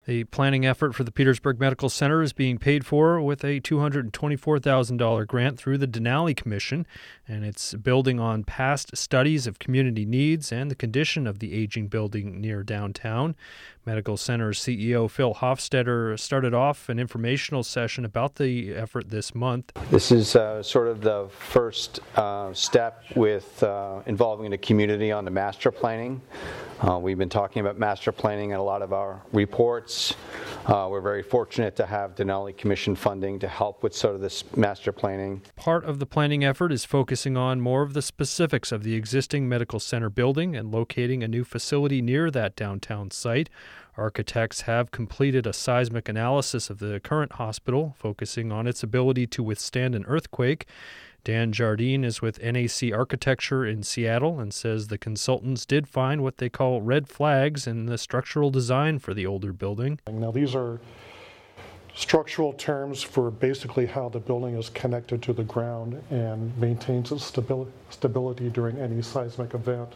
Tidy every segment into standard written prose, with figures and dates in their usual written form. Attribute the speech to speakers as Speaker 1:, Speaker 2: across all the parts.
Speaker 1: The planning effort for the Petersburg Medical Center is being paid for with a $224,000 grant through the Denali Commission, and it's building on past studies of community needs and the condition of the aging building near downtown. Medical Center's CEO Phil Hofstetter started off an informational session about the effort this month.
Speaker 2: This is sort of the first step with involving the community on the master planning. We've been talking about master planning in a lot of our reports. We're very fortunate to have Denali Commission funding to help with sort of this master planning.
Speaker 1: Part of the planning effort is focusing on more of the specifics of the existing medical center building and locating a new facility near that downtown site. Architects have completed a seismic analysis of the current hospital, focusing on its ability to withstand an earthquake. Dan Jardine is with NAC Architecture in Seattle and says the consultants did find what they call red flags in the structural design for the older building.
Speaker 3: Now, these are structural terms for basically how the building is connected to the ground and maintains its stability during any seismic event.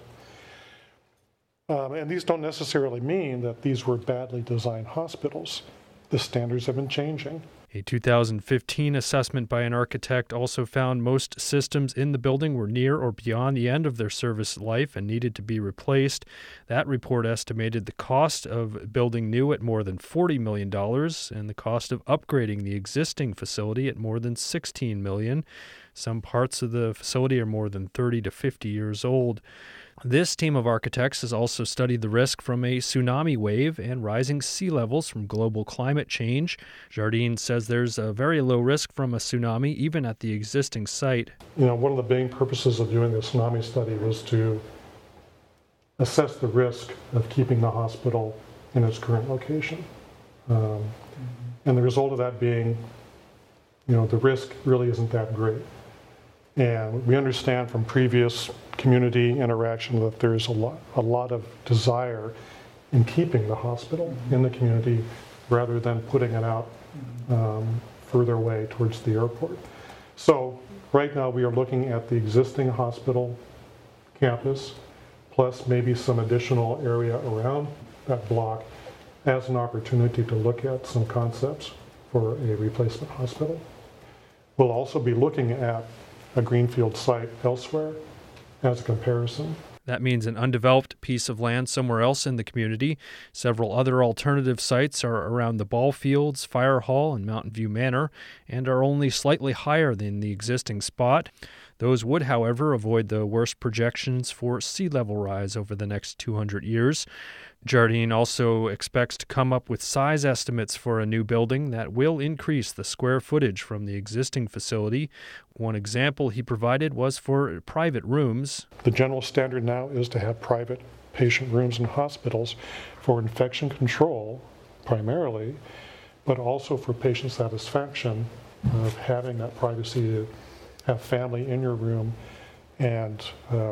Speaker 3: And these don't necessarily mean that these were badly designed hospitals. The standards have been changing.
Speaker 1: A 2015 assessment by an architect also found most systems in the building were near or beyond the end of their service life and needed to be replaced. That report estimated the cost of building new at more than $40 million and the cost of upgrading the existing facility at more than $16 million. Some parts of the facility are more than 30 to 50 years old. This team of architects has also studied the risk from a tsunami wave and rising sea levels from global climate change. Jardine says there's a very low risk from a tsunami, even at the existing site.
Speaker 3: One of the main purposes of doing the tsunami study was to assess the risk of keeping the hospital in its current location. And the result of that being, the risk really isn't that great. And we understand from previous community interaction that there's a lot of desire in keeping the hospital in the community rather than putting it out further away towards the airport. So right now we are looking at the existing hospital campus plus maybe some additional area around that block as an opportunity to look at some concepts for a replacement hospital. We'll also be looking at a greenfield site elsewhere as a comparison.
Speaker 1: That means an undeveloped piece of land somewhere else in the community. Several other alternative sites are around the ball fields, Fire Hall, and Mountain View Manor, and are only slightly higher than the existing spot. Those would, however, avoid the worst projections for sea level rise over the next 200 years. Jardine also expects to come up with size estimates for a new building that will increase the square footage from the existing facility. One example he provided was for private rooms.
Speaker 3: The general standard now is to have private patient rooms in hospitals for infection control primarily, but also for patient satisfaction of having that privacy to have family in your room and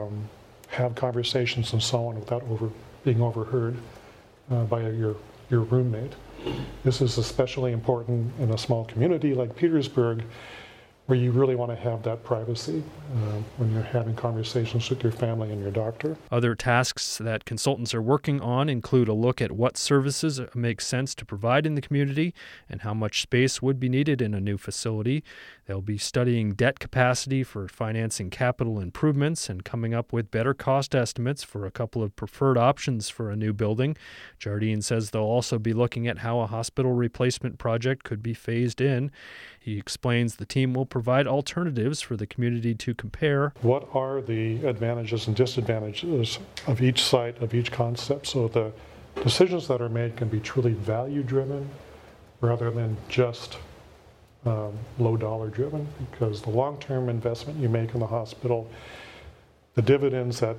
Speaker 3: have conversations and so on without being overheard by your roommate. This is especially important in a small community like Petersburg, where you really want to have that privacy when you're having conversations with your family and your doctor.
Speaker 1: Other tasks that consultants are working on include a look at what services make sense to provide in the community and how much space would be needed in a new facility. They'll be studying debt capacity for financing capital improvements and coming up with better cost estimates for a couple of preferred options for a new building. Jardine says they'll also be looking at how a hospital replacement project could be phased in. He explains the team will provide alternatives for the community to compare.
Speaker 3: What are the advantages and disadvantages of each site, of each concept, so the decisions that are made can be truly value-driven rather than just low-dollar driven, because the long-term investment you make in the hospital, the dividends that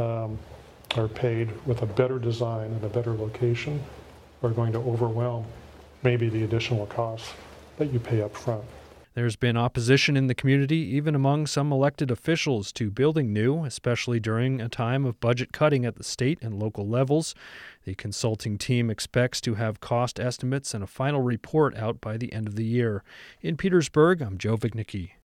Speaker 3: are paid with a better design and a better location are going to overwhelm maybe the additional costs that you pay up front.
Speaker 1: There's been opposition in the community, even among some elected officials, to building new, especially during a time of budget cutting at the state and local levels. The consulting team expects to have cost estimates and a final report out by the end of the year. In Petersburg, I'm Joe Vignicki.